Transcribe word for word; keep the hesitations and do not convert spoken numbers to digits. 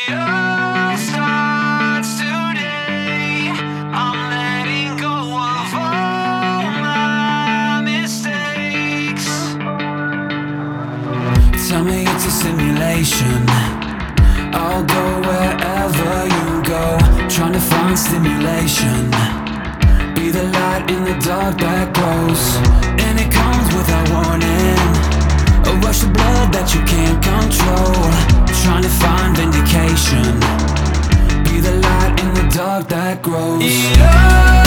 all starts today. I'm letting go of all my mistakes. Tell me it's a simulation. I'll go wherever you go, trying to find stimulation. Be the light in the dark that grows, and it comes without warning. A rush of blood that you can't control, trying to find vindication. Be the light in the dark that grows. Yeah.